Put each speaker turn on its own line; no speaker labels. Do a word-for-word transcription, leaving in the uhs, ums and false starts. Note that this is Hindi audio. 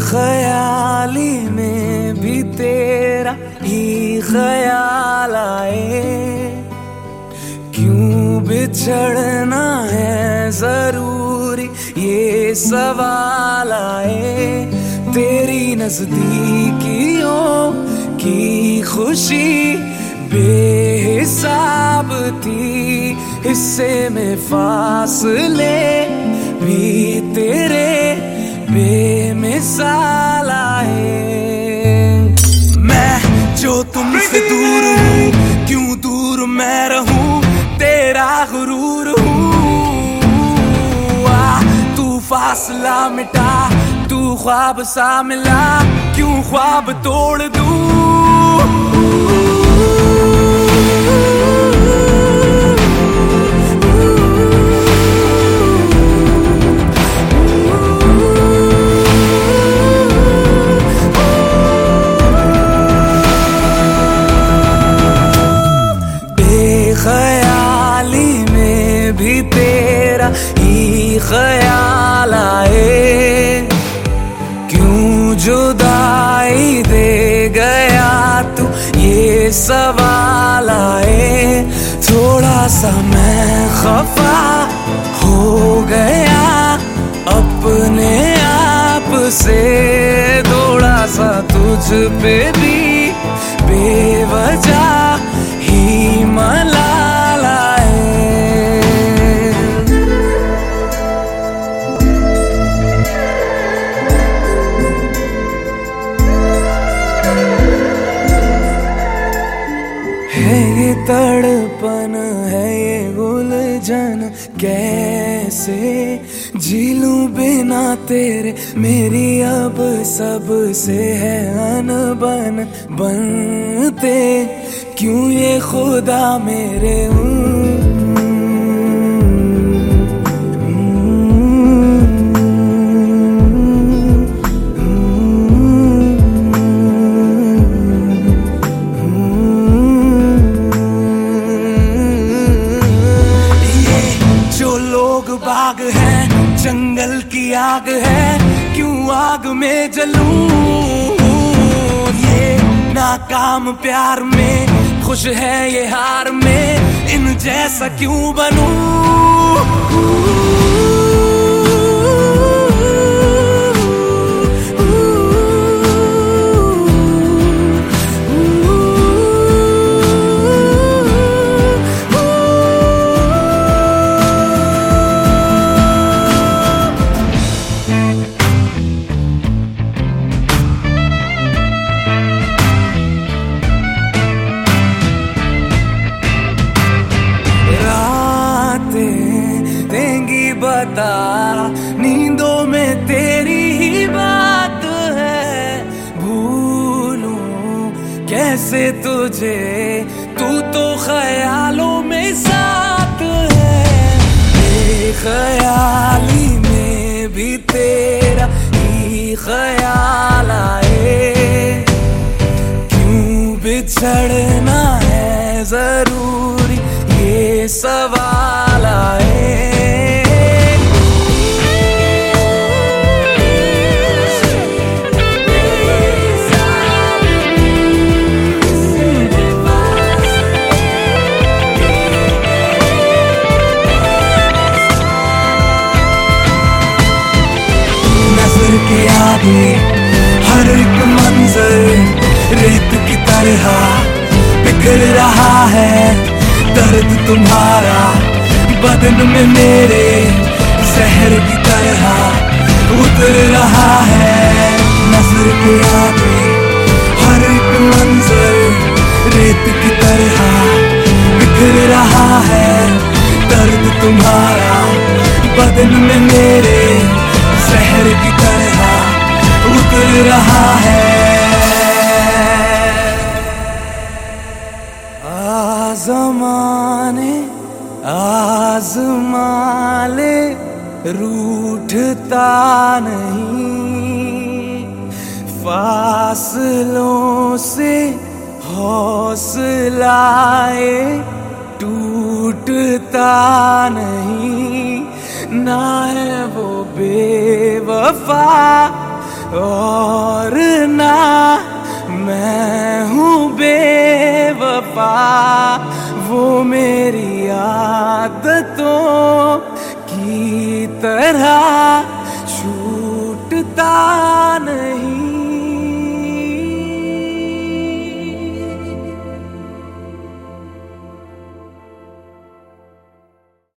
ख्याली में भी तेरा ही ख्याल आए, क्यों बिछड़ना है जरूरी ये सवाल आए। तेरी नजदीकियों की खुशी बेहिसाब थी, हिस्से में फासले भी तेरे बेमिसाल आए। मैं जो तुमसे दूर हूँ, क्यों दूर मैं रहूं, तेरा गुरूर हूँ। आ तू फासला मिटा, तू ख्वाब सा मिला, क्यों ख्वाब तोड़ दूं। ख्याली में भी तेरा ही ख्याल आए, क्यों जुदाई दे गया तू ये सवाल आए। थोड़ा सा मैं खफा हो गया अपने आप से, थोड़ा सा तुझ पे भी बेवजह ही मलाल आए। है ये तड़पन, है ये उलझन, कैसे झीलूं बिना तेरे। मेरी अब सब से है अनबन, बनते क्यों ये खुदा मेरे। बाग है जंगल की आग है, क्यों आग में जलूं। ये नाकाम प्यार में खुश है ये हार में, इन जैसा क्यों बनूं। बता नींदों में तेरी ही बात है, भूलूं कैसे तुझे, तू तो ख्यालों में साथ है। बेख्याली में भी तेरा ही ख्याल आए, क्यों बिछड़ना है जरूरी ये सवाल आए। के आगे हर एक मंजर रेत की तरह बिखर रहा है, दर्द तुम्हारा बदन में मेरे जहर की तरह उतर रहा है। नजर के आगे हर एक मंजर रेत की तरह बिखर रहा है, दर्द तुम्हारा बदन में मेरे जहर की तरह उतर रहा है। आज़माने आज़मा ले रूठता नहीं, फासलों से हौसलाए टूटता नहीं। ना है वो बेवफा और ना मैं हूँ बेवफा, वो मेरी आदतों की तरह